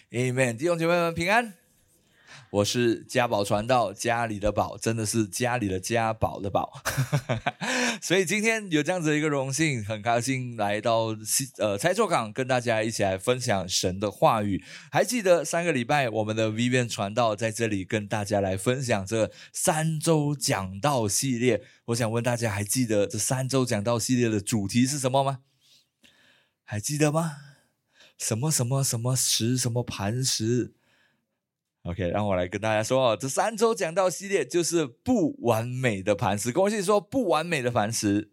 Amen， 弟兄姐妹们平安。我是家宝传道，家里的宝真的是家里的家宝的宝所以今天有这样子的一个荣幸，很开心来到柴厝港跟大家一起来分享神的话语。还记得3个礼拜我们的 Vivian 传道在这里跟大家来分享这3周讲道系列。我想问大家，还记得这3周讲道系列的主题是什么吗？还记得吗？什么什么什么石，什么磐石。OK， 让我来跟大家说，这3周讲道系列就是不完美的磐石。跟我一起说，不完美的磐石。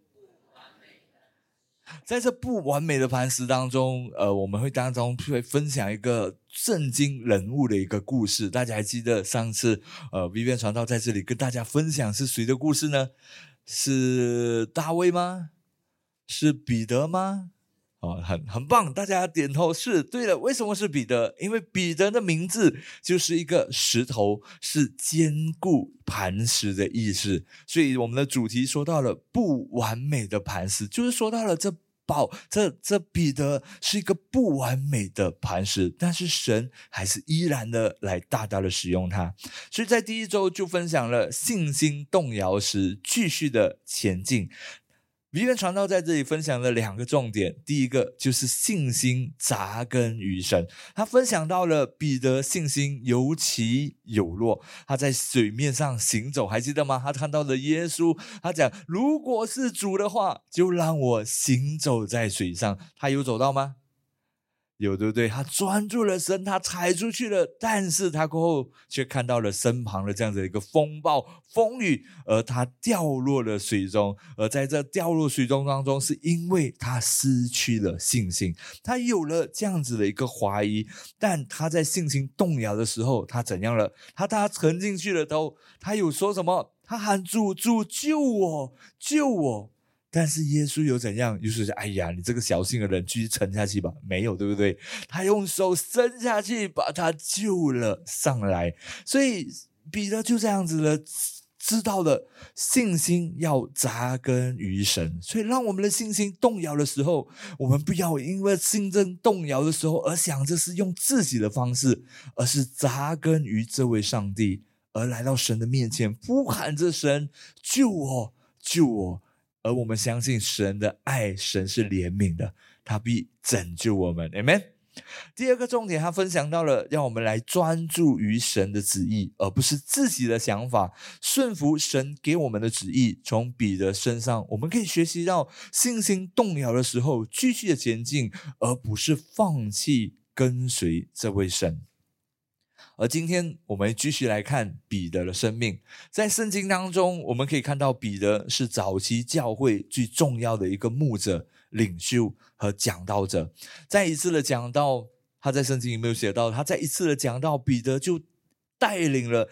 在这不完美的磐石当中，我们会分享一个圣经人物的一个故事。大家还记得上次Vivian 传道在这里跟大家分享是谁的故事呢？是大卫吗？是彼得吗？很棒，大家点头，是对了。为什么是彼得？因为彼得的名字就是一个石头，是坚固磐石的意思。所以我们的主题说到了不完美的磐石，就是说到了这彼得是一个不完美的磐石，但是神还是依然的来大大的使用它。所以在第1周就分享了信心动摇时继续的前进。Vivian 传道在这里分享了2个重点，第一个就是信心扎根于神。他分享到了彼得信心有起有落，他在水面上行走，还记得吗？他看到了耶稣，他讲如果是主的话，就让我行走在水上。他有走到吗？有，对不对？他专注了神，他踩出去了，但是他过后却看到了身旁的这样子一个风暴风雨，而他掉落了水中。而在这掉落水中当中，是因为他失去了信心，他有了这样子的一个怀疑。但他在信心动摇的时候，他怎样了？他沉进去了头，他有说什么？他喊主，主救我，救我。但是耶稣有怎样？耶稣说：“哎呀，你这个小信的人，继续沉下去吧。”没有，对不对？他用手伸下去，把他救了上来。所以彼得就这样子了，知道了信心要扎根于神。所以让我们的信心动摇的时候，我们不要因为信心动摇的时候而想着是用自己的方式，而是扎根于这位上帝，而来到神的面前，呼喊着神：“救我，救我！”而我们相信神的爱，神是怜悯的，他必拯救我们。 Amen。 第2个重点，他分享到了让我们来专注于神的旨意，而不是自己的想法，顺服神给我们的旨意。从彼得身上我们可以学习到信心动摇的时候继续的前进，而不是放弃跟随这位神。而今天我们继续来看彼得的生命。在圣经当中，我们可以看到彼得是早期教会最重要的一个牧者、领袖和讲道者。在一次的讲道，他在圣经里面有写到，他在一次的讲道，彼得就带领了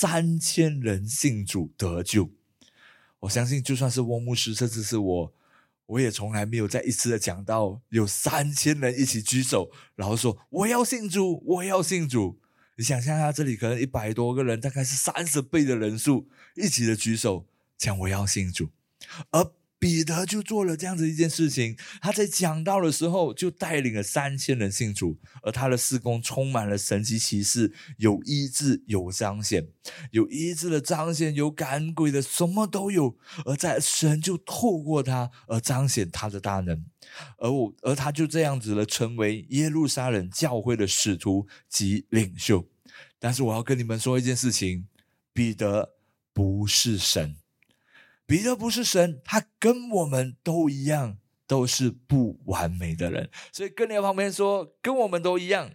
3000人信主得救。我相信就算是翁牧师，甚至是我也从来没有在一次的讲道有3000人一起举手，然后说我要信主，我要信主。你想象下，这里可能100多个人，大概是30倍的人数一起的举手讲我要信主。而彼得就做了这样子一件事情，他在讲道的时候就带领了3000人信主，而他的事工充满了神奇奇事，有医治，有彰显，有医治的彰显，有赶鬼的，什么都有。而在神就透过他而彰显他的大能，而他就这样子了，成为耶路撒冷教会的使徒及领袖。但是我要跟你们说一件事情，彼得不是神，彼得不是神，他跟我们都一样，都是不完美的人。所以跟你的旁边说，跟我们都一样，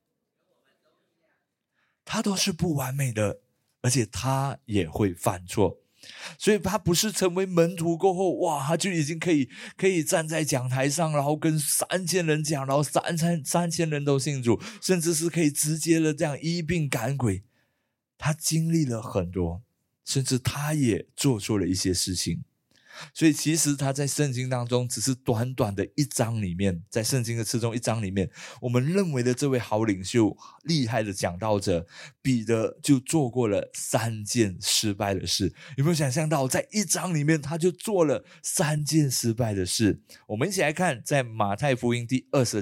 他都是不完美的，而且他也会犯错。所以他不是成为门徒过后，哇，他就已经可以站在讲台上，然后跟3000人讲，然后3000人都信主，甚至是可以直接的这样医病赶鬼。他经历了很多，甚至他也做错了一些事情。所以其实他在圣经当中只是短短的1章里面，在圣经的其中1章里面，我们认为的这位好领袖、厉害的讲道者彼得就做过了3件失败的事。有没有想象到在1章里面他就做了3件失败的事？我们一起来看在马太福音第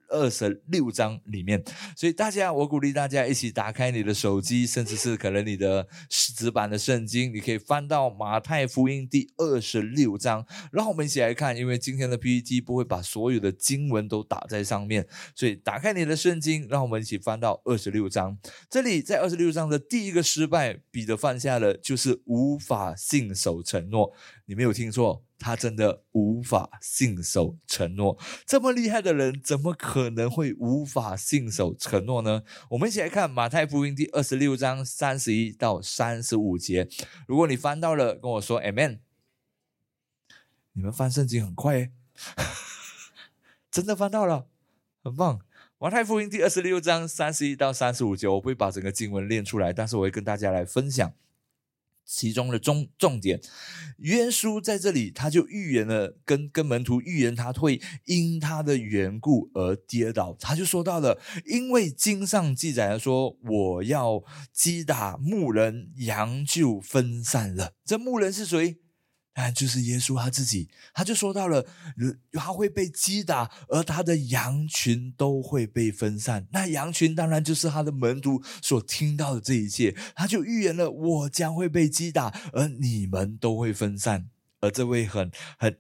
26章里面。所以我鼓励大家一起打开你的手机，甚至是可能你的纸版的圣经，你可以翻到马太福音第26章，让我们一起来看。因为今天的 PPT 不会把所有的经文都打在上面，所以打开你的圣经，让我们一起翻到26章。这里在26章的第一个失败，彼得犯下的就是无法信守承诺。你没有听错，他真的无法信守承诺。这么厉害的人，怎么可能会无法信守承诺呢？我们一起来看马太福音第26章31到35节。如果你翻到了，跟我说 Amen。 你们翻圣经很快耶真的翻到了，很棒。马太福音第26章31到35节，我不会把整个经文念出来，但是我会跟大家来分享其中的重点。耶稣在这里他就预言了，跟门徒预言他会因他的缘故而跌倒。他就说到了，因为经上记载了说，我要击打牧人，羊就分散了。这牧人是谁？就是耶稣他自己。他就说到了他会被击打，而他的羊群都会被分散。那羊群当然就是他的门徒所听到的这一切。他就预言了，我将会被击打，而你们都会分散。而这位很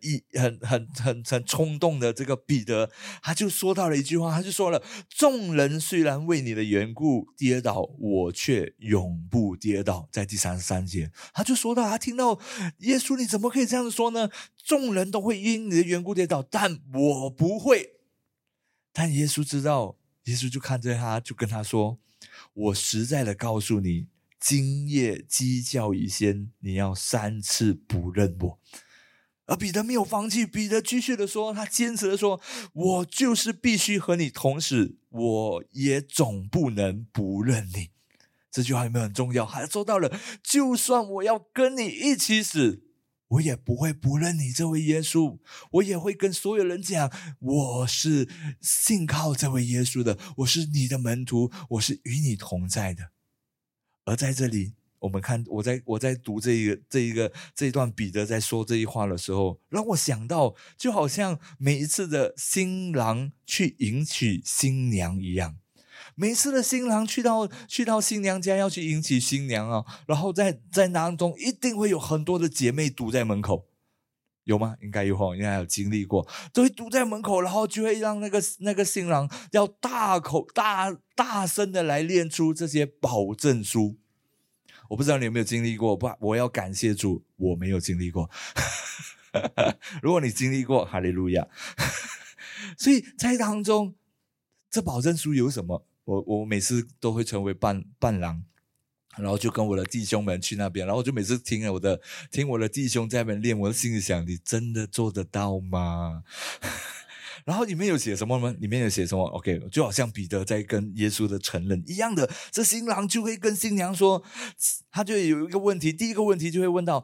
冲动的这个彼得，他就说到了一句话，他就说了，众人虽然为你的缘故跌倒，我却永不跌倒。在第33节，他就说到，他听到耶稣，你怎么可以这样说呢？众人都会因你的缘故跌倒，但我不会。但耶稣知道，耶稣就看着他，就跟他说，我实在的告诉你，今夜鸡叫以先，你要3次不认我。而彼得没有放弃，彼得继续的说，他坚持的说，我就是必须和你同死，我也总不能不认你。这句话有没有很重要？还说到了，就算我要跟你一起死，我也不会不认你这位耶稣。我也会跟所有人讲，我是信靠这位耶稣的，我是你的门徒，我是与你同在的。而在这里我们看，我在读这一段彼得在说这一话的时候，让我想到就好像每一次的新郎去迎娶新娘一样。每次的新郎去到新娘家要去迎娶新娘啊，然后在当中一定会有很多的姐妹堵在门口，有吗？应该有，应该有经历过，都会堵在门口，然后就会让那个新郎要大声的来念出这些保证书。我不知道你有没有经历过，我要感谢主，我没有经历过如果你经历过，哈利路亚所以在当中，这保证书有什么？我每次都会成为伴郎，然后就跟我的弟兄们去那边，然后我就每次听我的弟兄在那边练，我的心里想，你真的做得到吗然后里面有写什么吗？里面有写什么 OK， 就好像彼得在跟耶稣的承认一样的，这新郎就会跟新娘说，他就有一个问题，第一个问题就会问到，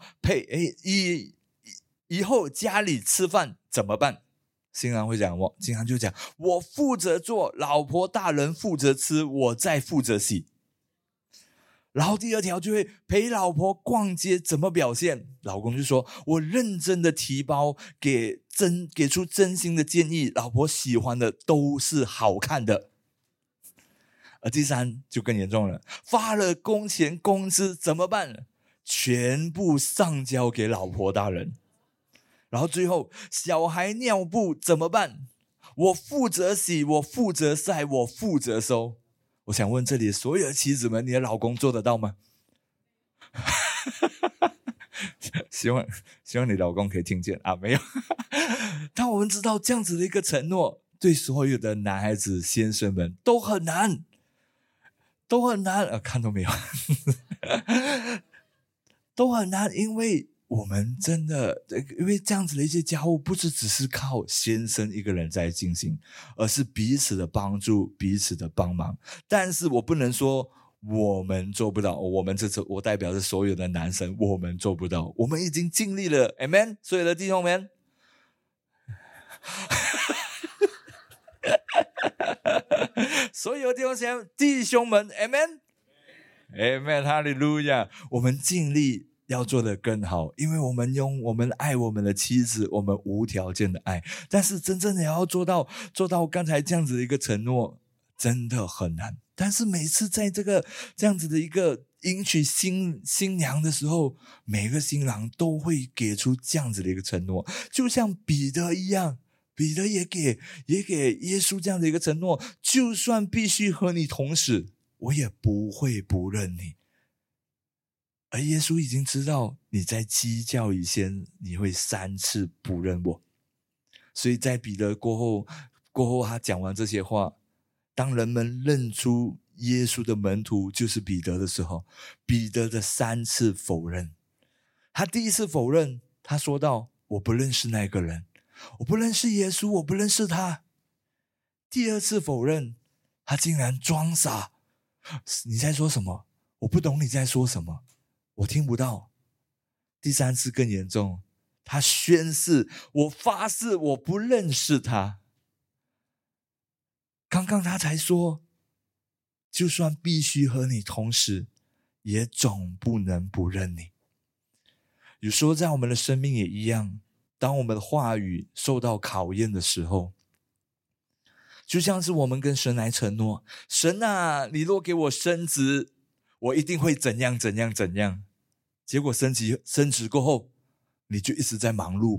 以后家里吃饭怎么办？新郎会讲，新郎就讲，我负责做，老婆大人负责吃，我再负责洗。然后第二条就会陪老婆逛街怎么表现？老公就说，我认真的提包，给出真心的建议，老婆喜欢的都是好看的。而第三就更严重了，发了工钱工资怎么办？全部上交给老婆大人。然后最后，小孩尿布怎么办？我负责洗，我负责晒，我负责收。我想问这里所有的妻子们，你的老公做得到吗？希望你老公可以听见啊，没有但我们知道这样子的一个承诺，对所有的男孩子先生们都很难看都没有都很难，因为我们真的，因为这样子的一些家务不是只是靠先生一个人在进行，而是彼此的帮助，彼此的帮忙。但是我不能说我们做不到，我代表着所有的男生，我们做不到，我们已经尽力了 Amen， 所有的弟兄们所有弟兄们 Amen， Amen， 哈利路亚，我们尽力要做得更好，因为我们爱我们的妻子，我们无条件的爱，但是真正的要做到刚才这样子的一个承诺，真的很难。但是每次在这样子的一个迎娶新娘的时候，每个新郎都会给出这样子的一个承诺，就像彼得一样，彼得也给耶稣这样的一个承诺，就算必须和你同死，我也不会不认你。而耶稣已经知道你在鸡叫以前你会3次不认我，所以在彼得过后他讲完这些话，当人们认出耶稣的门徒就是彼得的时候，彼得的3次否认。他第一次否认，他说道，我不认识那个人，我不认识耶稣，我不认识他。第二次否认，他竟然装傻，你在说什么？我不懂你在说什么，我听不到。第3次更严重，他宣誓，我发誓我不认识他。刚刚他才说，就算必须和你同死，也总不能不认你。有时候在我们的生命也一样，当我们的话语受到考验的时候，就像是我们跟神来承诺，神啊，你若给我升职，我一定会怎样怎样怎样。结果升职过后，你就一直在忙碌，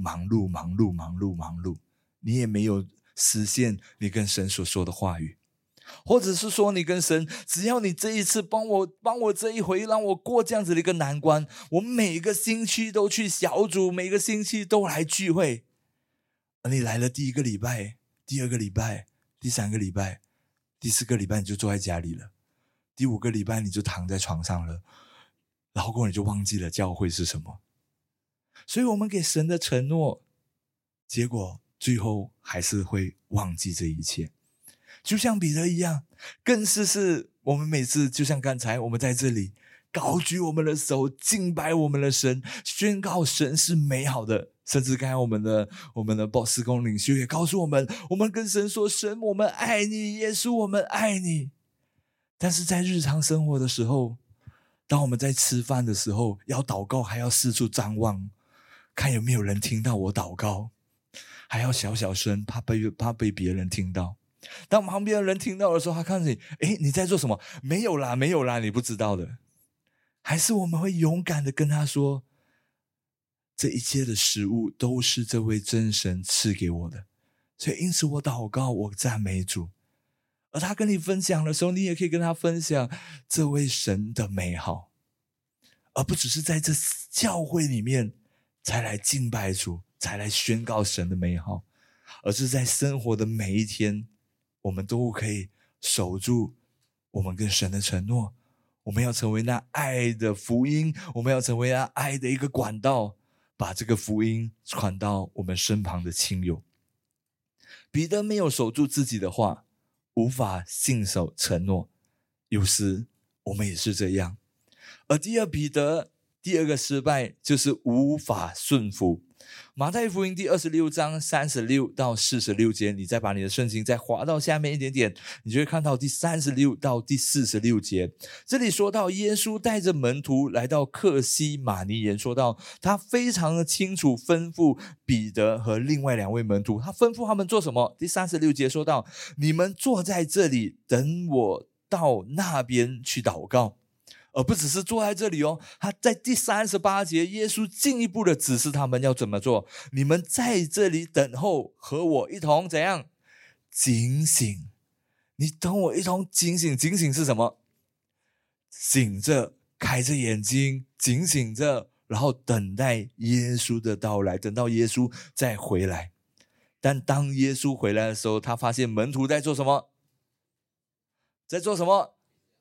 你也没有实现你跟神所说的话语。或者是说你跟神，只要你这一次帮我这一回，让我过这样子的一个难关，我每个星期都去小组，每个星期都来聚会。而你来了第1个礼拜，第2个礼拜，第3个礼拜，第4个礼拜你就坐在家里了，第5个礼拜你就躺在床上了，然后过后你就忘记了教会是什么。所以我们给神的承诺，结果最后还是会忘记这一切。就像彼得一样，更是我们每次就像刚才我们在这里高举我们的手，敬拜我们的神，宣告神是美好的。甚至刚才我们的施工领袖也告诉我们，我们跟神说，神我们爱你，耶稣我们爱你。但是在日常生活的时候，当我们在吃饭的时候要祷告，还要四处张望，看有没有人听到我祷告，还要小声，怕被别人听到。当旁边的人听到的时候，他看着你，你在做什么？没有啦，你不知道的。还是我们会勇敢的跟他说，这一切的食物都是这位真神赐给我的，所以因此我祷告，我赞美主。而他跟你分享的时候，你也可以跟他分享这位神的美好，而不只是在这教会里面才来敬拜主，才来宣告神的美好，而是在生活的每一天，我们都可以守住我们跟神的承诺。我们要成为那爱的福音，我们要成为那爱的一个管道，把这个福音传到我们身旁的亲友。彼得没有守住自己的话，无法信守承诺，有时我们也是这样。而第二个失败就是无法顺服。马太福音第26章36到46节，你再把你的圣经再滑到下面一点点，你就会看到第36到第46节。这里说到耶稣带着门徒来到客西马尼园，说到他非常的清楚吩咐彼得和另外2位门徒，他吩咐他们做什么？第36节说到，你们坐在这里，等我到那边去祷告。而不只是坐在这里哦，他在第38节，耶稣进一步的指示他们要怎么做。你们在这里等候，和我一同怎样？警醒。你等我一同警醒。警醒是什么？醒着，开着眼睛，警醒着，然后等待耶稣的到来，等到耶稣再回来。但当耶稣回来的时候，他发现门徒在做什么？在做什么？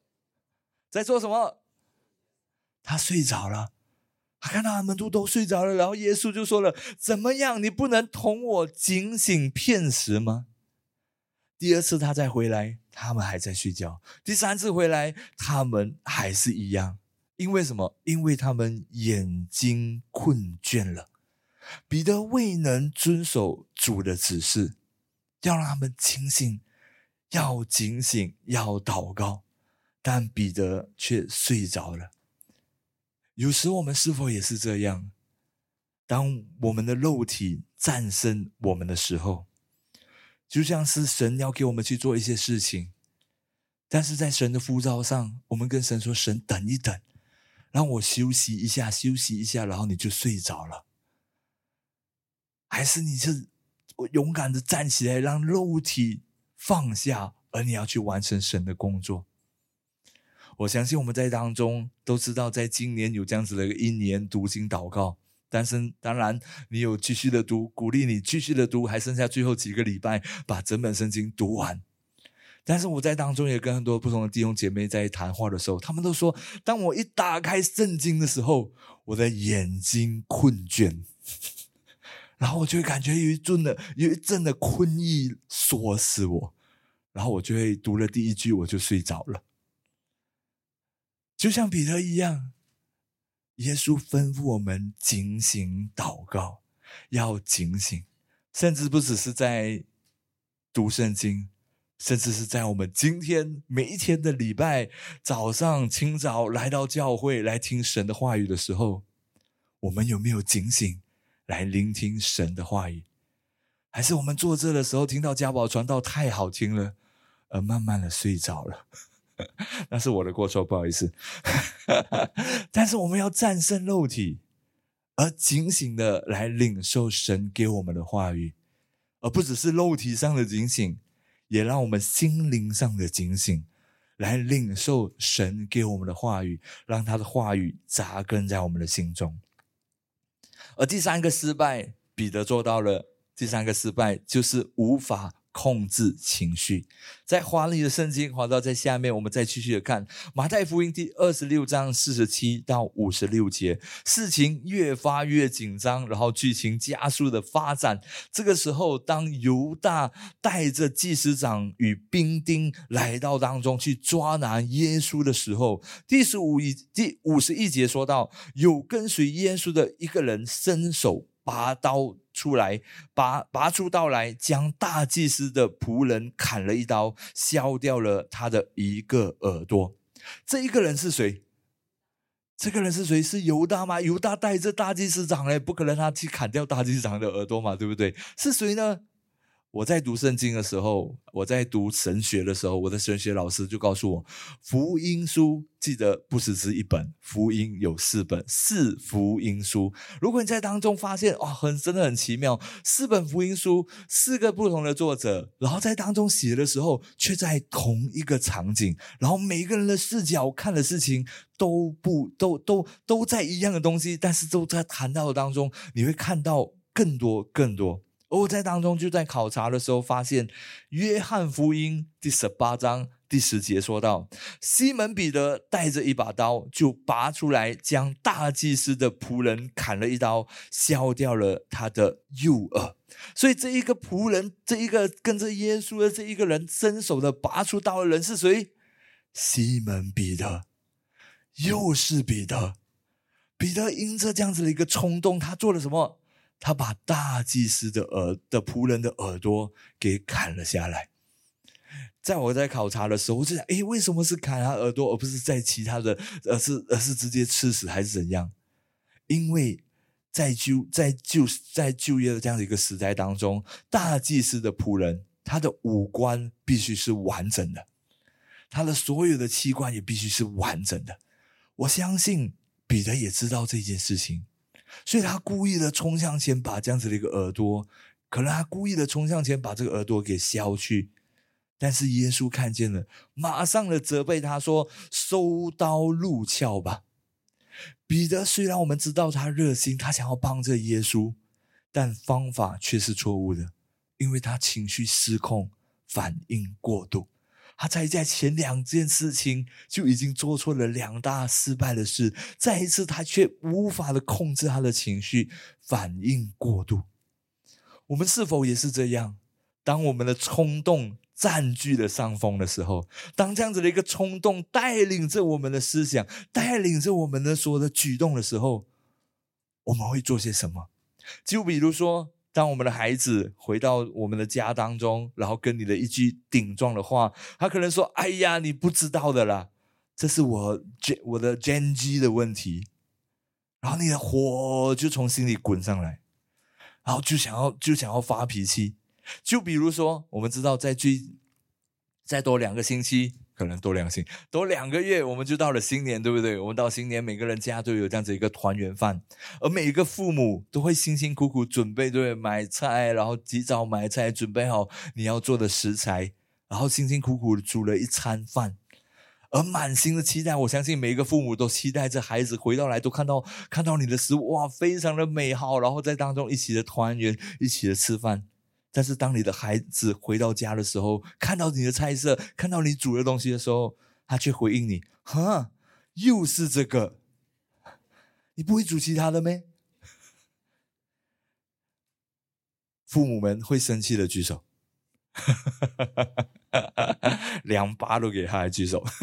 他睡着了，他看到门徒都睡着了，然后耶稣就说了，怎么样，你不能同我警醒片时吗？第2次他再回来，他们还在睡觉。第3次回来，他们还是一样。因为什么？因为他们眼睛困倦了。彼得未能遵守主的指示，要让他们清醒，要警醒，要祷告，但彼得却睡着了。 有时我们是否也是这样？当我们的肉体战胜我们的时候，就像是神要给我们去做一些事情，但是在神的呼召上，我们跟神说，神等一等，让我休息一下，然后你就睡着了。还是你是勇敢的站起来，让肉体放下，而你要去完成神的工作。我相信我们在当中都知道，在今年有这样子的一年读经祷告，但是当然你有继续的读，鼓励你继续的读，还剩下最后几个礼拜把整本圣经读完。但是我在当中也跟很多不同的弟兄姐妹在谈话的时候，他们都说，当我一打开圣经的时候，我的眼睛困倦，然后我就会感觉有一阵的困意锁死我，然后我就会读了第一句我就睡着了。就像彼得一样，耶稣吩咐我们警醒祷告，要警醒，甚至不只是在读圣经，甚至是在我们今天每一天的礼拜早上清早来到教会来听神的话语的时候，我们有没有警醒来聆听神的话语？还是我们坐这的时候听到家宝传道太好听了，而慢慢的睡着了？那是我的过错，不好意思。但是我们要战胜肉体，而警醒的来领受神给我们的话语，而不只是肉体上的警醒，也让我们心灵上的警醒，来领受神给我们的话语，让他的话语扎根在我们的心中。而第三个失败，彼得做到了。第三个失败就是无法控制情绪。在华丽的圣经滑到在下面，我们再继续的看马太福音第26章47到56节，事情越发越紧张，然后剧情加速的发展。这个时候，当犹大带着祭司长与兵丁来到当中去抓拿耶稣的时候，第51节说到，有跟随耶稣的一个人伸手拔刀出来，拔出刀来，将大祭司的仆人砍了一刀，削掉了他的一个耳朵。这一个人是谁？这个人是谁？是犹大吗？犹大带着大祭司长，不可能他去砍掉大祭司长的耳朵嘛，对不对？是谁呢？我在读圣经的时候，我在读神学的时候，我的神学老师就告诉我，福音书记得不是只一本，福音有4本，4福音书。如果你在当中发现真的很奇妙，4本福音书，4个不同的作者，然后在当中写的时候却在同一个场景，然后每个人的视角看的事情都在一样的东西，但是都在谈到的当中，你会看到更多。而我在当中就在考察的时候发现，约翰福音第18章第10节说到，西门彼得带着一把刀就拔出来，将大祭司的仆人砍了一刀，削掉了他的右耳。所以这一个仆人，这一个跟着耶稣的这一个人，伸手的拔出刀的人是谁？西门彼得，又是彼得。彼得因着这样子的一个冲动，他做了什么？他把大祭司的仆人的耳朵给砍了下来。在我在考察的时候，我就想，为什么是砍他耳朵，而不是在其他的，而是直接吃死还是怎样？因为在旧约的这样的一个时代当中，大祭司的仆人，他的五官必须是完整的，他的所有的器官也必须是完整的。我相信彼得也知道这件事情，所以他故意的冲向前，把这样子的一个耳朵，可能他故意的冲向前把这个耳朵给削去，但是耶稣看见了，马上的责备他说，收刀入鞘吧。彼得虽然我们知道他热心，他想要帮着耶稣，但方法却是错误的，因为他情绪失控，反应过度。他在前2件事情就已经做错了2大失败的事，再一次他却无法的控制他的情绪，反应过度。我们是否也是这样？当我们的冲动占据了上风的时候，当这样子的一个冲动带领着我们的思想，带领着我们的所有的举动的时候，我们会做些什么？就比如说，当我们的孩子回到我们的家当中，然后跟你的一句顶撞的话，他可能说，哎呀，你不知道的啦，这是我的 Gen G 的问题。 然后你的火就从心里滚上来，然后就想要发脾气。就比如说我们知道再多2个星期，可能多2个月，我们就到了新年，对不对？我们到新年每个人家都有这样子一个团圆饭，而每一个父母都会辛辛苦苦准备，对不对？买菜，然后及早买菜，准备好你要做的食材，然后辛辛苦苦煮了一餐饭，而满心的期待，我相信每一个父母都期待着孩子回到来都看到你的食物，哇，非常的美好，然后在当中一起的团圆，一起的吃饭。但是当你的孩子回到家的时候，看到你的菜色，看到你煮的东西的时候，他却回应你，哈，又是这个，你不会煮其他的咩？父母们会生气的举手2巴都给他来举手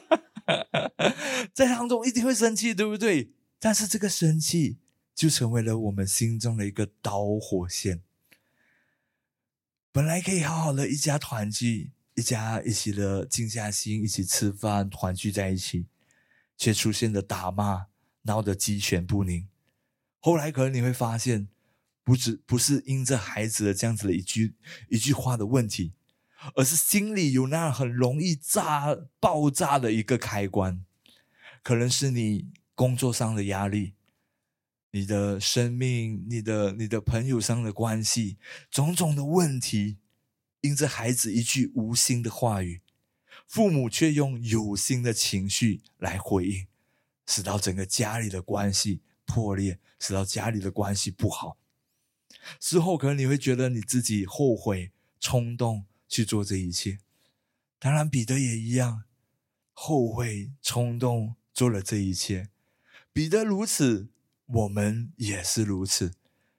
在当中一定会生气，对不对？但是这个生气就成为了我们心中的一个导火线。本来可以好好的一家团聚，一家一起的静下心，一起吃饭，团聚在一起，却出现了打骂，闹得鸡犬不宁。后来可能你会发现，不是因着孩子的这样子的一句话的问题，而是心里有那很容易爆炸的一个开关。可能是你工作上的压力，你的生命，你的朋友上的关系，种种的问题，因着孩子一句无心的话语，父母却用有心的情绪来回应，使到整个家里的关系破裂，使到家里的关系不好。事后可能你会觉得你自己后悔冲动去做这一切，当然彼得也一样，后悔冲动做了这一切。彼得如此，我们也是如此。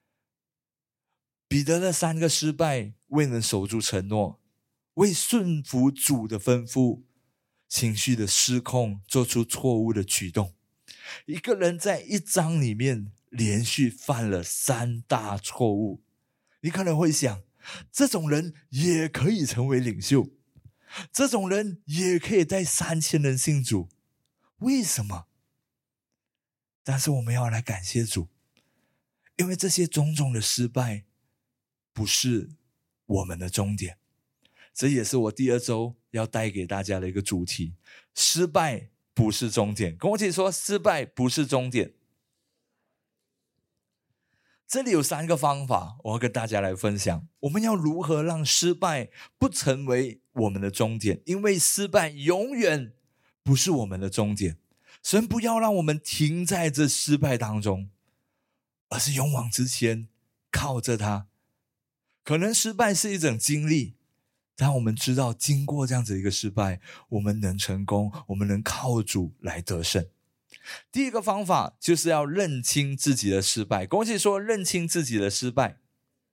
彼得的3个失败，未能守住承诺，未顺服主的吩咐，情绪的失控，做出错误的举动。一个人在1章里面连续犯了3大错误，你可能会想，这种人也可以成为领袖，这种人也可以带3000人信主，为什么？但是我们要来感谢主，因为这些种种的失败不是我们的终点。这也是我第2周要带给大家的一个主题，失败不是终点。跟我一起说，失败不是终点。这里有3个方法，我要跟大家来分享，我们要如何让失败不成为我们的终点，因为失败永远不是我们的终点。神不要让我们停在这失败当中，而是勇往直前，靠着他。可能失败是一种经历，但我们知道经过这样子一个失败，我们能成功，我们能靠主来得胜。第1个方法就是要认清自己的失败。恭喜说认清自己的失败。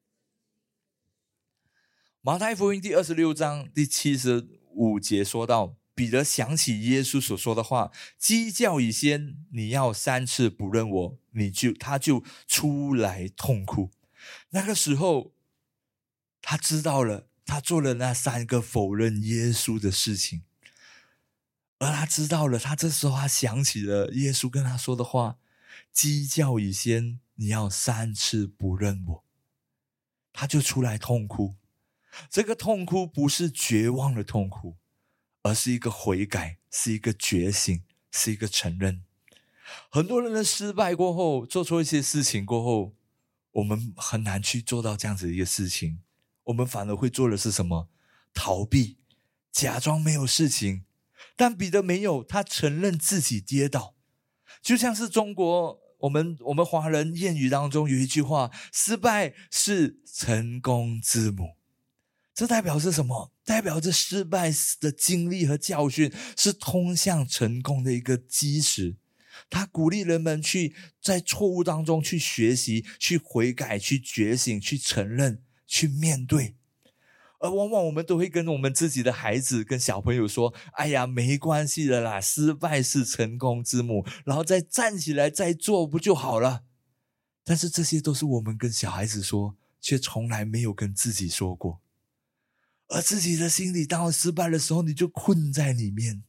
马太福音第26章第75节说到，彼得想起耶稣所说的话，鸡叫以先你要3次不认我，他就出来痛哭。那个时候他知道了，他做了那3个否认耶稣的事情，而他知道了，他这时候他想起了耶稣跟他说的话，鸡叫以先你要3次不认我，他就出来痛哭。这个痛哭不是绝望的痛哭，而是一个悔改，是一个觉醒，是一个承认。很多人的失败过后，做错一些事情过后，我们很难去做到这样子的一个事情，我们反而会做的是什么？逃避，假装没有事情。但彼得没有，他承认自己跌倒。就像是中国我们华人谚语当中有一句话，失败是成功之母。这代表是什么？代表着失败的经历和教训是通向成功的一个基石。他鼓励人们去在错误当中去学习，去悔改，去觉醒，去承认，去面对。而往往我们都会跟我们自己的孩子跟小朋友说，哎呀，没关系的啦，失败是成功之母，然后再站起来再做不就好了。但是这些都是我们跟小孩子说，却从来没有跟自己说过。而自己的心里当失败的时候，你就困在里面，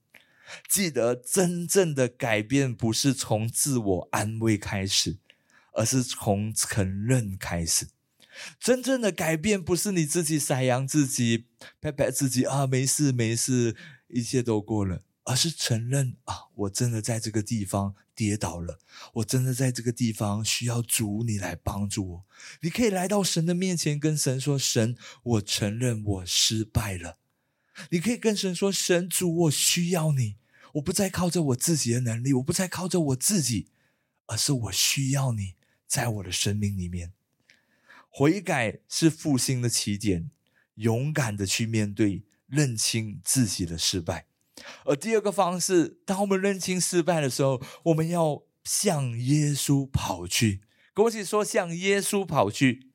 记得真正的改变不是从自我安慰开始，而是从承认开始。真正的改变不是你自己撒养自己，拍拍自己啊，没事没事，一切都过了，而是承认啊，我真的在这个地方跌倒了，我真的在这个地方需要主你来帮助我。你可以来到神的面前，跟神说，神，我承认我失败了。你可以跟神说，神主，我需要你，我不再靠着我自己的能力，我不再靠着我自己，而是我需要你在我的生命里面。悔改是复兴的起点，勇敢的去面对，认清自己的失败。而第二个方式，当我们认清失败的时候，我们要向耶稣跑去。跟我一起说，向耶稣跑去。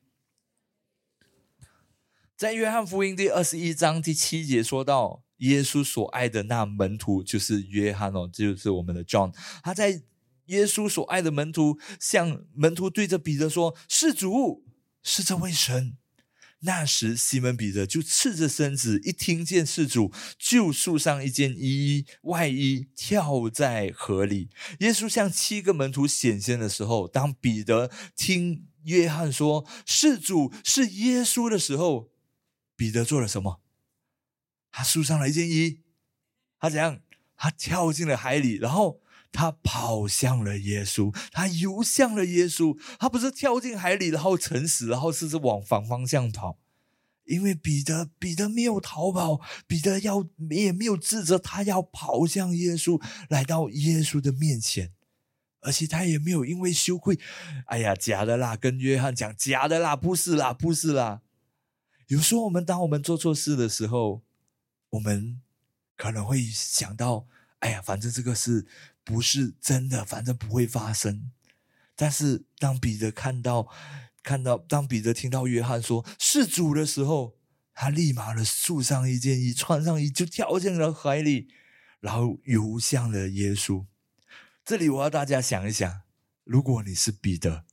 在约翰福音第21章第7节说到，耶稣所爱的那门徒就是约翰就是我们的 John。 他在耶稣所爱的门徒，向门徒对着彼得说，是主，是这位神。那时西门彼得就赤着身子，一听见是主，就束上一件外衣，跳在河里。耶稣向7个门徒显现的时候，当彼得听约翰说是主，是耶稣的时候，彼得做了什么？他束上了一件衣，他怎样？他跳进了海里，然后他跑向了耶稣，他游向了耶稣。他不是跳进海里然后沉死，然后是往反方向跑。因为彼得没有逃跑，彼得也没有自责，他要跑向耶稣，来到耶稣的面前。而且他也没有因为羞愧，哎呀，假的啦，跟约翰讲假的啦，不是啦，不是啦。有时候当我们做错事的时候，我们可能会想到，哎呀，反正这个事不是真的，反正不会发生。但是当彼得当彼得听到约翰说是主的时候，他立马的束上一件衣，穿上衣，就跳进了海里，然后游向了耶稣。这里我要大家想一想，如果你是彼得，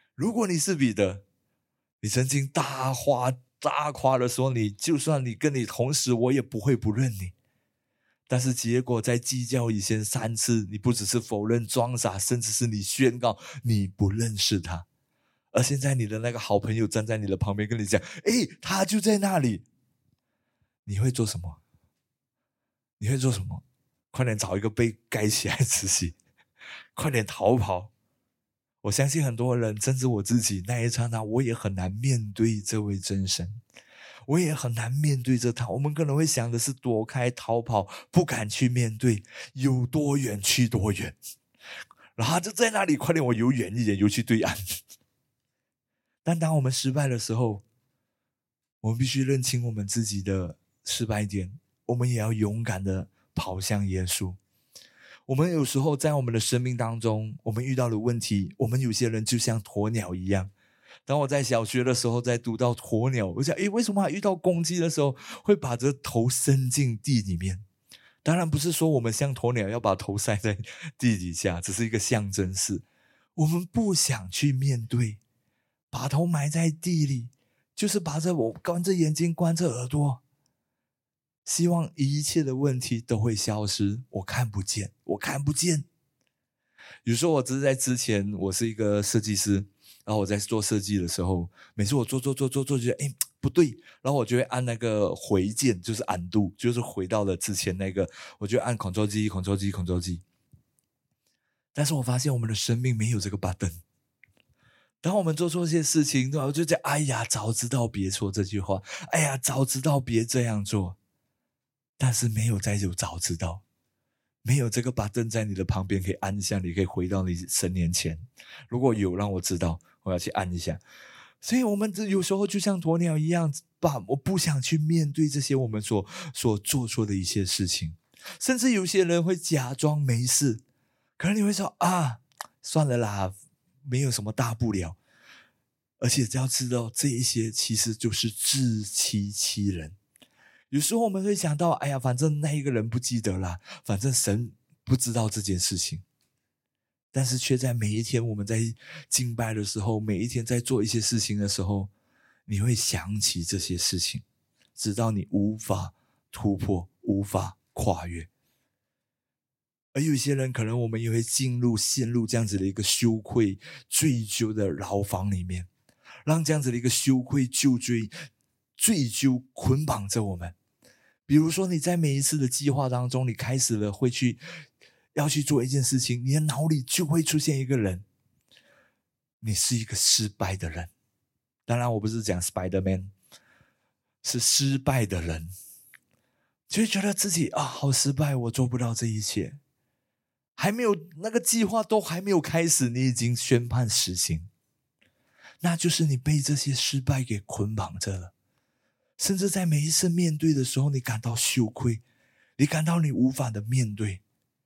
你曾经大夸的说，就算你跟你同时，我也不会不认你。但是结果在计较以前3次，你不只是否认装傻，甚至是你宣告你不认识他。而现在你的那个好朋友站在你的旁边跟你讲，诶，他就在那里。你会做什么？快点找一个被盖起来自己，快点逃跑。我相信很多人，甚至我自己，那一刹那我也很难面对这位真神，我也很难面对着他。我们可能会想的是躲开逃跑，不敢去面对，有多远去多远。然后他就在那里，快点我游远一点，游去对岸。但当我们失败的时候，我们必须认清我们自己的失败点，我们也要勇敢的跑向耶稣。我们有时候在我们的生命当中，我们遇到的问题，我们有些人就像鸵鸟一样。当我在小学的时候在读到鸵鸟，我想为什么还遇到公鸡的时候会把这头伸进地里面？当然不是说我们像鸵鸟要把头塞在地底下，只是一个象征式。我们不想去面对，把头埋在地里，就是我关着眼睛关着耳朵，希望一切的问题都会消失。我看不见。有时候我只是在之前，我是一个设计师，然后我在做设计的时候，每次我做觉得不对，然后我就会按那个回键，就是undo，就是回到了之前那个，我就按 Ctrl G。 但是我发现我们的生命没有这个 button。当我们做错一些事情，我就讲哎呀，早知道别说这句话，哎呀，早知道别这样做。但是没有早知道，没有这个button在你的旁边可以按一下，你可以回到你10年前。如果有，让我知道，我要去按一下。所以我们有时候就像鸵鸟一样，我不想去面对这些我们所做错的一些事情。甚至有些人会假装没事，可能你会说啊，算了啦，没有什么大不了。而且只要知道这一些其实就是自欺欺人。有时候我们会想到，哎呀，反正那一个人不记得啦，反正神不知道这件事情。但是却在每一天我们在敬拜的时候，每一天在做一些事情的时候，你会想起这些事情，直到你无法突破，无法跨越。 而有些人可能我们也会陷入这样子的一个羞愧罪疚的牢房里面，让这样子的一个羞愧罪疚捆绑着我们。比如说你在每一次的计划当中，你开始了要去做一件事情，你的脑里就会出现一个人，你是一个失败的人。当然我不是讲 Spider-Man， 是失败的人，就会觉得自己好失败，我做不到这一切，还没有那个计划都还没有开始，你已经宣判实行，那就是你被这些失败给捆绑着了。甚至在每一次面对的时候，你感到羞愧，你感到你无法的面对。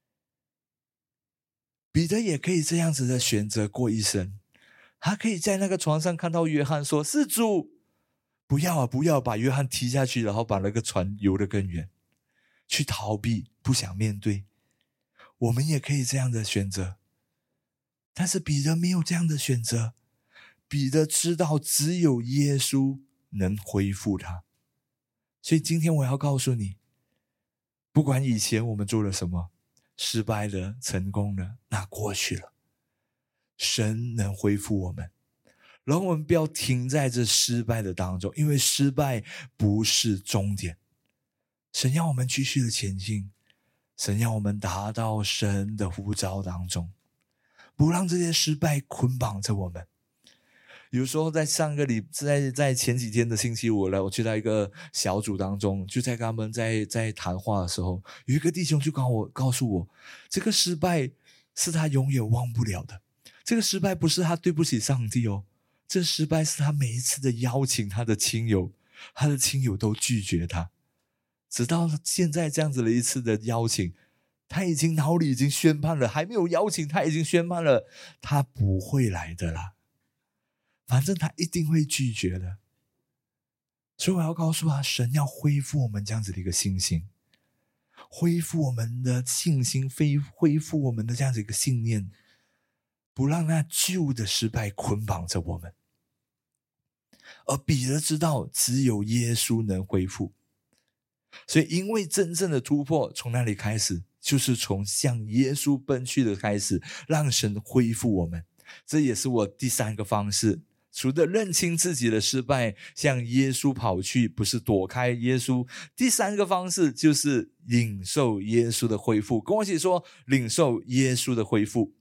彼得也可以这样子的选择过一生，他可以在那个床上看到约翰说，是主，不要把约翰踢下去，然后把那个船游得更远，去逃避，不想面对。我们也可以这样的选择，但是彼得没有这样的选择。彼得知道只有耶稣能恢复他。所以今天我要告诉你，不管以前我们做了什么，失败了成功了，那过去了，神能恢复我们。然后我们不要停在这失败的当中，因为失败不是终点。神要我们继续的前进，神要我们达到神的呼召当中，不让这些失败捆绑着我们。有时候在在前几天的星期五我去到一个小组当中，就在跟他们在谈话的时候，有一个弟兄就告诉我，这个失败是他永远忘不了的。这个失败不是他对不起上帝这失败是他每一次的邀请他的亲友都拒绝他，直到现在这样子的一次的邀请，他已经脑里已经宣判了，还没有邀请他已经宣判了，他不会来的啦，反正他一定会拒绝的。所以我要告诉他，神要恢复我们这样子的一个信心，恢复我们的信心，恢复我们的这样子一个信念，不让那旧的失败捆绑着我们。而彼得知道只有耶稣能恢复，所以因为真正的突破从那里开始，就是从向耶稣奔去的开始，让神恢复我们。这也是我第三个方式，除了认清自己的失败，向耶稣跑去，不是躲开耶稣。第三个方式就是领受耶稣的恢复。跟我一起说，领受耶稣的恢复。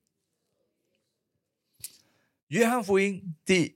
约翰福音第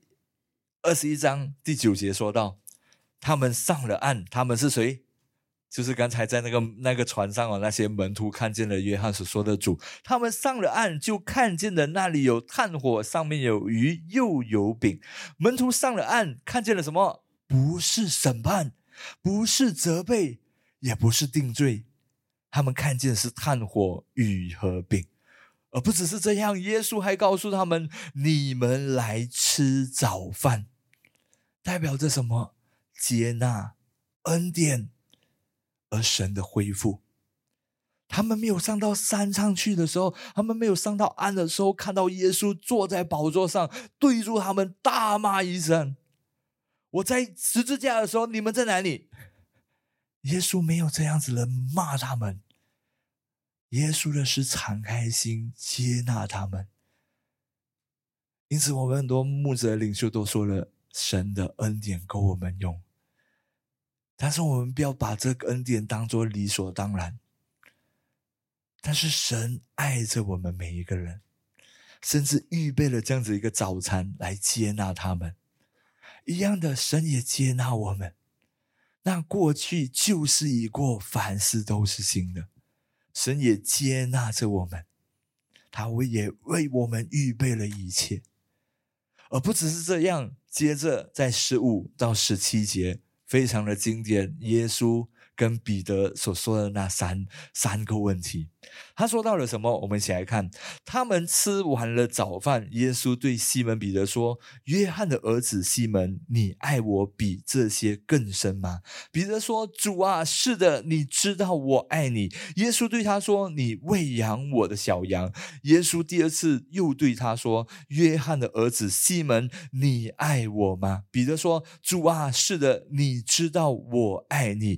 21章第9节说到，他们上了岸，他们是谁？就是刚才在那个船上那些门徒看见了约翰所说的主。他们上了岸，就看见了那里有炭火，上面有鱼，又有饼。门徒上了岸，看见了什么？不是审判，不是责备，也不是定罪，他们看见的是炭火、鱼和饼。而不只是这样，耶稣还告诉他们，你们来吃早饭，代表着什么？接纳、恩典，而神的恢复。他们没有上到山上去的时候，他们没有上到岸的时候，看到耶稣坐在宝座上，对住他们大骂一声，我在十字架的时候，你们在哪里？耶稣没有这样子的骂他们，耶稣的是敞开心接纳他们。因此我们很多牧者领袖都说了，神的恩典够我们用，但是我们不要把这个恩典当作理所当然。但是神爱着我们每一个人，甚至预备了这样子一个早餐来接纳他们。一样的，神也接纳我们。那过去旧事已过，凡事都是新的。神也接纳着我们，他也为我们预备了一切。而不只是这样，接着在15到17节非常的经典，耶稣跟彼得所说的那三个问题。他说到了什么？我们一起来看。他们吃完了早饭，耶稣对西门彼得说，约翰的儿子西门，你爱我比这些更深吗？彼得说，主啊，是的，你知道我爱你。耶稣对他说，你喂养我的小羊。耶稣第二次又对他说，约翰的儿子西门，你爱我吗？彼得说，主啊，是的，你知道我爱你。耶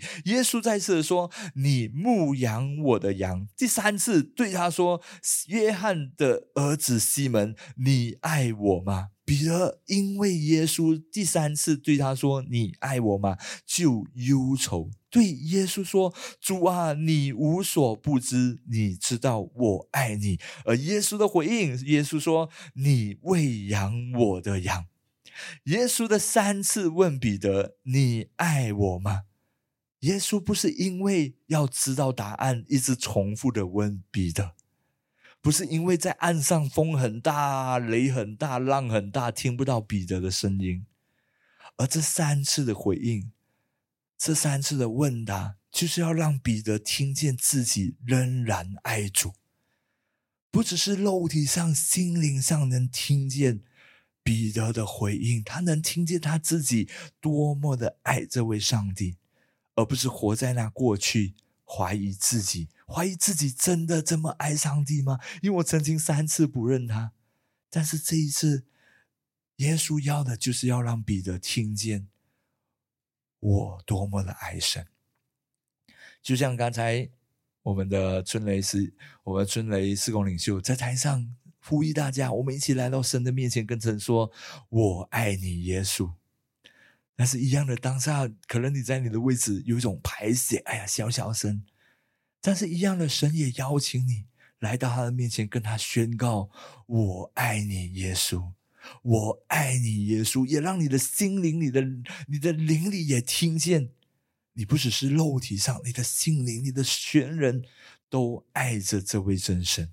稣再次的说，你牧养我的羊。第三次对他说，约翰的儿子西门，你爱我吗？彼得因为耶稣第三次对他说，你爱我吗？就忧愁，对耶稣说，主啊，你无所不知，你知道我爱你。而耶稣的回应，耶稣说，你喂养我的羊。耶稣的三次问彼得，你爱我吗？耶稣不是因为要知道答案一直重复的问彼得，不是因为在岸上风很大，雷很大，浪很大，听不到彼得的声音，而这三次的回应，这三次的问答，就是要让彼得听见自己仍然爱主，不只是肉体上，心灵上能听见彼得的回应，他能听见他自己多么的爱这位上帝，而不是活在那过去，怀疑自己真的这么爱上帝吗？因为我曾经3次不认他，但是这一次耶稣要的就是要让彼得听见我多么的爱神。就像刚才我们春雷事工领袖在台上呼吁大家，我们一起来到神的面前，跟神说，我爱你耶稣。但是一样的当下，可能你在你的位置有一种排泄，哎呀，小声，但是一样的，神也邀请你来到他的面前，跟他宣告，我爱你耶稣，我爱你耶稣，也让你的心灵，你的灵里也听见，你不只是肉体上，你的心灵，你的全人都爱着这位真神。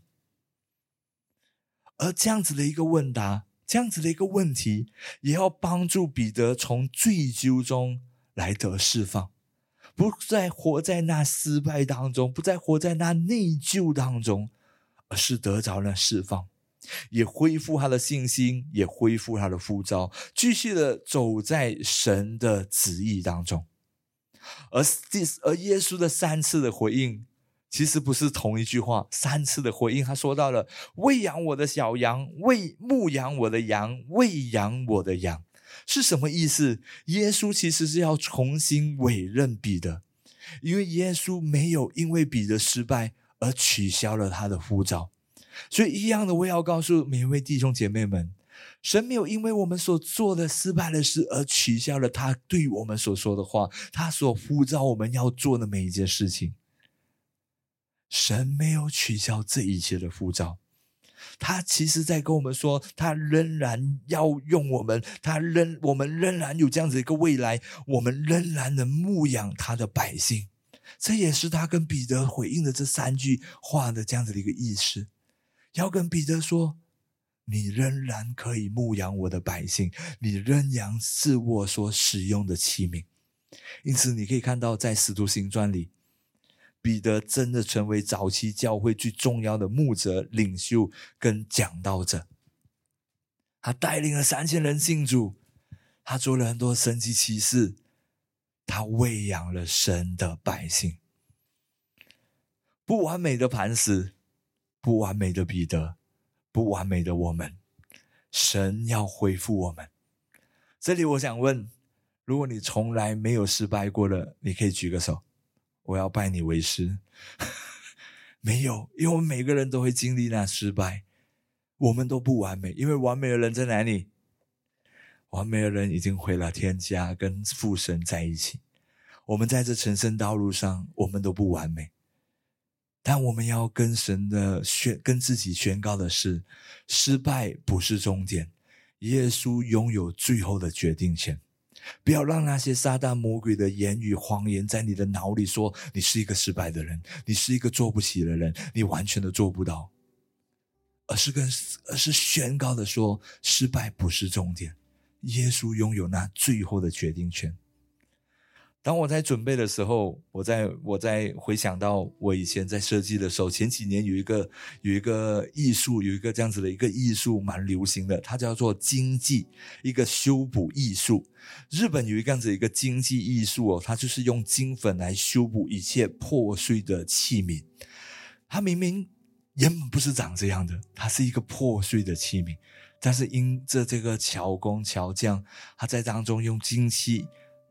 而这样子的一个问答，这样子的一个问题，也要帮助彼得从罪疚中来得释放，不再活在那失败当中，不再活在那内疚当中，而是得着了释放，也恢复他的信心，也恢复他的呼召，继续的走在神的旨意当中。而耶稣的3次的回应其实不是同一句话，3次的回应他说到了，喂养我的小羊，牧养我的羊，喂养我的羊，是什么意思？耶稣其实是要重新委任彼得，因为耶稣没有因为彼得失败而取消了他的呼召。所以一样的，我也要告诉每一位弟兄姐妹们，神没有因为我们所做的失败的事而取消了他对我们所说的话，他所呼召我们要做的每一件事情。神没有取消这一切的呼召，他其实在跟我们说，他仍然要用我们，我们仍然有这样子一个未来，我们仍然能牧养他的百姓。这也是他跟彼得回应的这3句话的这样子的一个意思，要跟彼得说，你仍然可以牧养我的百姓，你仍然是我所使用的器皿。因此你可以看到在使徒行传里，彼得真的成为早期教会最重要的牧者、领袖跟讲道者。他带领了3000人信主，他做了很多神迹奇事，他喂养了神的百姓。不完美的磐石，不完美的彼得，不完美的我们，神要恢复我们。这里我想问，如果你从来没有失败过的，你可以举个手，我要拜你为师。没有，因为我们每个人都会经历那失败，我们都不完美，因为完美的人在哪里？完美的人已经回了天家，跟父神在一起。我们在这成圣道路上，我们都不完美，但我们要跟跟自己宣告的是，失败不是终点，耶稣拥有最后的决定权。不要让那些撒旦魔鬼的言语谎言在你的脑里说，你是一个失败的人，你是一个做不起的人，你完全的做不到，而是宣告的说，失败不是终点，耶稣拥有那最后的决定权。当我在准备的时候，我在回想到我以前在设计的时候，前几年有一个艺术，有一个这样子的一个艺术蛮流行的，它叫做金继，一个修补艺术。日本有一个这样子的一个金继艺术它就是用金粉来修补一切破碎的器皿。它明明原本不是长这样的，它是一个破碎的器皿，但是因着这个巧工巧匠，他在当中用金漆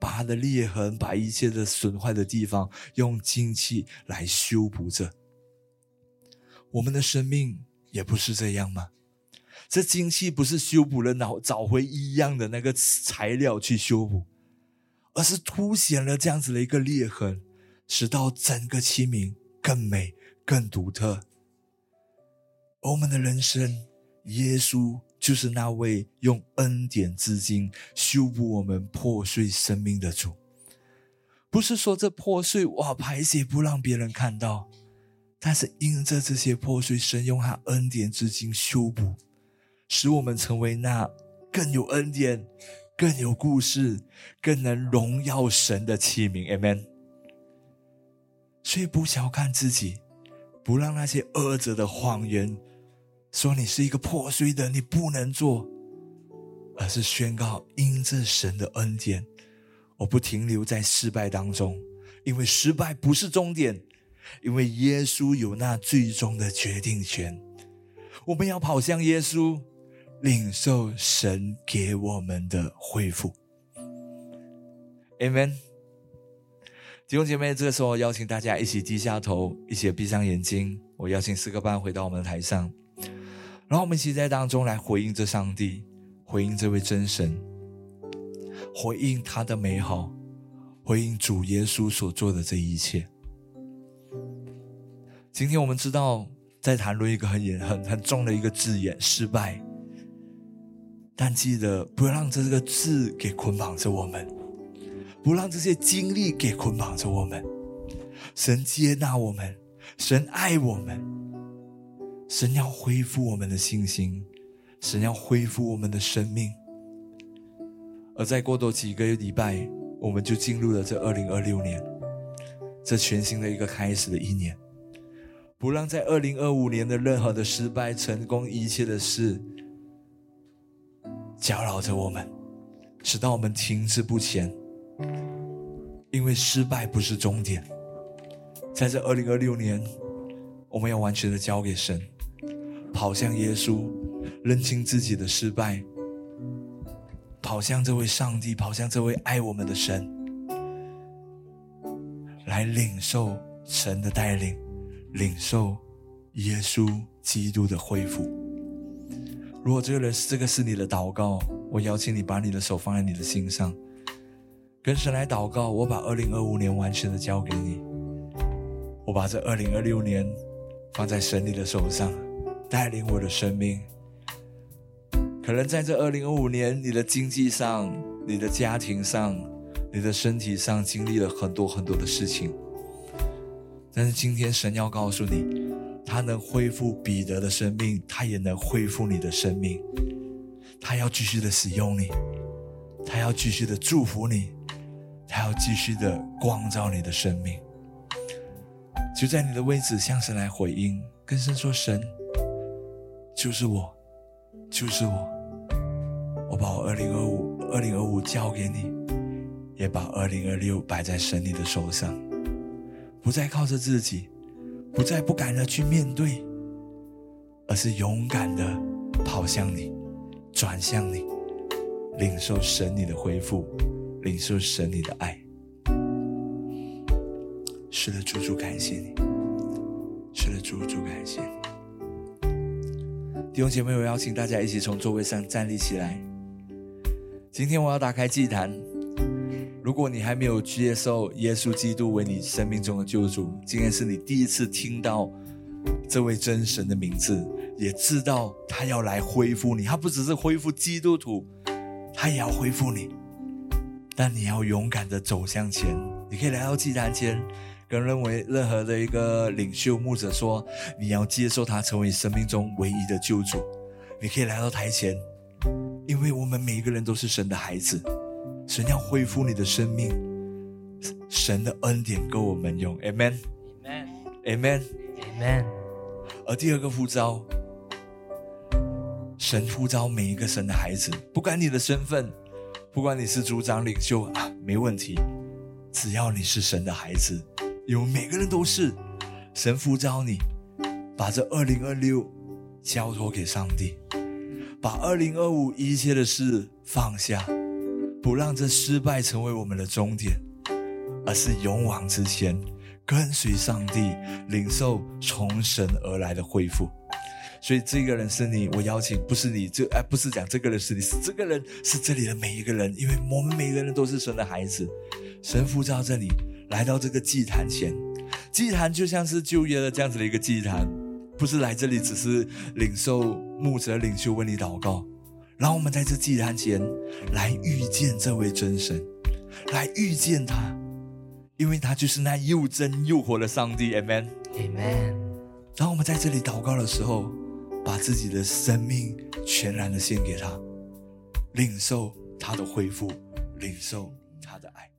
把它的裂痕，把一切的损坏的地方用精气来修补着。我们的生命也不是这样吗？这精气不是修补了找回一样的那个材料去修补，而是凸显了这样子的一个裂痕，使到整个器皿更美更独特。而我们的人生，耶稣就是那位用恩典之金修补我们破碎生命的主。不是说这破碎排解不让别人看到，但是因着这些破碎，神用他恩典之金修补，使我们成为那更有恩典更有故事更能荣耀神的器皿。 Amen。 所以不小看自己，不让那些恶者的谎言说你是一个破碎的，你不能做，而是宣告因着神的恩典，我不停留在失败当中，因为失败不是终点，因为耶稣有那最终的决定权。我们要跑向耶稣，领受神给我们的恢复。 Amen。 弟兄姐妹，这个时候邀请大家一起低下头，一起闭上眼睛。我邀请诗歌班回到我们的台上，然后我们一起在当中来回应这上帝，回应这位真神，回应他的美好，回应主耶稣所做的这一切。今天我们知道在谈论一个很重的一个字眼，失败，但记得不要让这个字给捆绑着我们，不让这些经历给捆绑着我们。神接纳我们，神爱我们，神要恢复我们的信心，神要恢复我们的生命。而再过多几个礼拜，我们就进入了这2026年，这全新的一个开始的一年。不让在2025年的任何的失败成功一切的事搅扰着我们，使到我们停滞不前。因为失败不是终点，在这2026年，我们要完全的交给神，跑向耶稣，认清自己的失败，跑向这位上帝，跑向这位爱我们的神，来领受神的带领，领受耶稣基督的恢复。如果这个是你的祷告，我邀请你把你的手放在你的心上，跟神来祷告。我把2025年完全的交给你，我把这2026年放在神你的手上，带领我的生命。可能在这2025年，你的经济上，你的家庭上，你的身体上经历了很多很多的事情，但是今天神要告诉你，他能恢复彼得的生命，他也能恢复你的生命。他要继续的使用你，他要继续的祝福你，他要继续的光照你的生命。就在你的位置向神来回应，跟神说，神就是我，就是我，我把我2025交给你，也把2026摆在神你的手上，不再靠着自己，不再不敢的去面对，而是勇敢的跑向你，转向你，领受神你的恢复，领受神你的爱。是的，主，主感谢你，是的，主，主感谢你。弟兄姐妹，我邀请大家一起从座位上站立起来。今天我要打开祭坛，如果你还没有接受耶稣基督为你生命中的救主，今天是你第一次听到这位真神的名字，也知道他要来恢复你，他不只是恢复基督徒，他也要恢复你。但你要勇敢的走向前，你可以来到祭坛前，跟任何的一个领袖牧者说，你要接受他成为生命中唯一的救主。你可以来到台前，因为我们每一个人都是神的孩子，神要恢复你的生命，神的恩典够我们用。 Amen Amen Amen。 而第二个呼召，神呼召每一个神的孩子，不管你的身份，不管你是组长领袖没问题，只要你是神的孩子，因为每个人都是，神呼召你把这2026交托给上帝，把2025一切的事放下， 不让这失败成为我们的终点，而是勇往直前，跟随上帝，领受从神而来的恢复。所以这个人是你，我邀请不是你，不是讲这个人是你，是这个人是这里的每一个人，因为我们每个人都是神的孩子。神呼召这里来到这个祭坛前，祭坛就像是旧约的这样子的一个祭坛，不是来这里只是领受牧者领袖为你祷告，让我们在这祭坛前来遇见这位真神，来遇见他，因为他就是那又真又活的上帝。 Amen Amen。 当我们在这里祷告的时候，把自己的生命全然的献给他，领受他的恢复，领受他的爱。